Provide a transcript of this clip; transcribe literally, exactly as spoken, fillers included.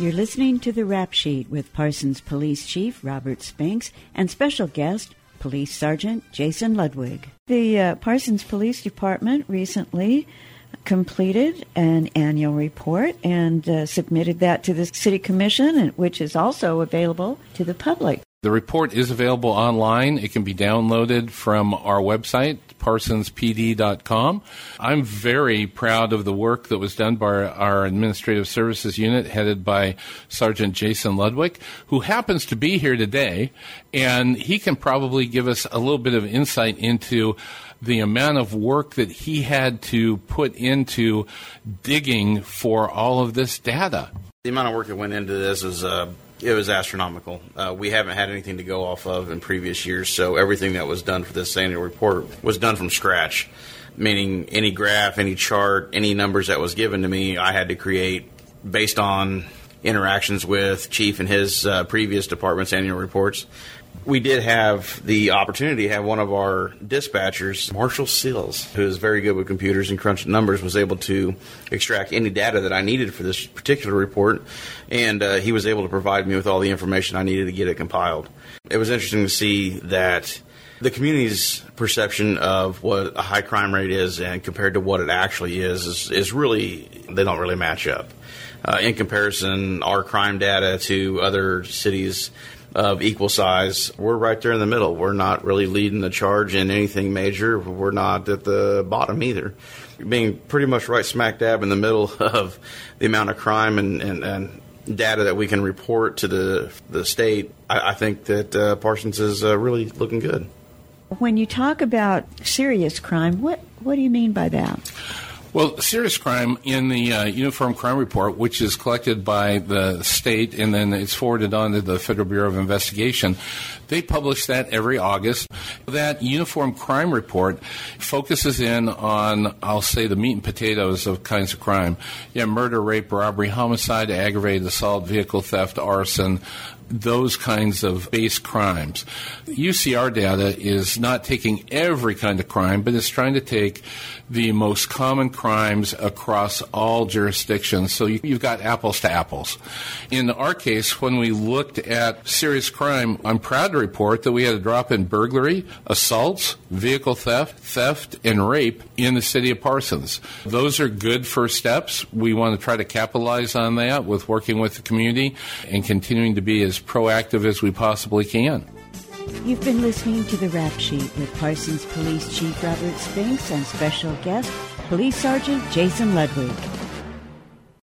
You're listening to The Rap Sheet with Parsons Police Chief Robert Spinks and special guest, Police Sergeant Jason Ludwig. The uh, Parsons Police Department recently completed an annual report and uh, submitted that to the City Commission, which is also available to the public. The report is available online. It can be downloaded from our website, parsons p d dot com. I'm very proud of the work that was done by our Administrative Services Unit, headed by Sergeant Jason Ludwig, who happens to be here today, and he can probably give us a little bit of insight into the amount of work that he had to put into digging for all of this data. The amount of work that went into this is uh, it was astronomical. Uh, we haven't had anything to go off of in previous years, so everything that was done for this annual report was done from scratch, meaning any graph, any chart, any numbers that was given to me, I had to create based on interactions with Chief and his uh, previous department's annual reports. We did have the opportunity to have one of our dispatchers, Marshall Sills, who is very good with computers and crunching numbers, was able to extract any data that I needed for this particular report, and uh, he was able to provide me with all the information I needed to get it compiled. It was interesting to see that the community's perception of what a high crime rate is and compared to what it actually is is, is really, they don't really match up. Uh, in comparison, our crime data to other cities of equal size, we're right there in the middle. We're not really leading the charge in anything major. We're not at the bottom either. Being pretty much right smack dab in the middle of the amount of crime and, and, and data that we can report to the the state, I, I think that uh, Parsons is uh, really looking good. When you talk about serious crime, what, what do you mean by that? Well, serious crime in the uh, Uniform Crime Report, which is collected by the state and then it's forwarded on to the Federal Bureau of Investigation, they publish that every August. That Uniform Crime Report focuses in on, I'll say, the meat and potatoes of kinds of crime. Yeah, murder, rape, robbery, homicide, aggravated assault, vehicle theft, arson, those kinds of base crimes. U C R data is not taking every kind of crime, but it's trying to take the most common crimes across all jurisdictions. So you, you've got apples to apples. In our case, when we looked at serious crime, I'm proud to report that we had a drop in burglary, assaults, vehicle theft, theft, and rape in the city of Parsons. Those are good first steps. We want to try to capitalize on that with working with the community and continuing to be as proactive as we possibly can. You've been listening to The Rap Sheet with Parsons Police Chief Robert Spinks and special guest, Police Sergeant Jason Ludwig.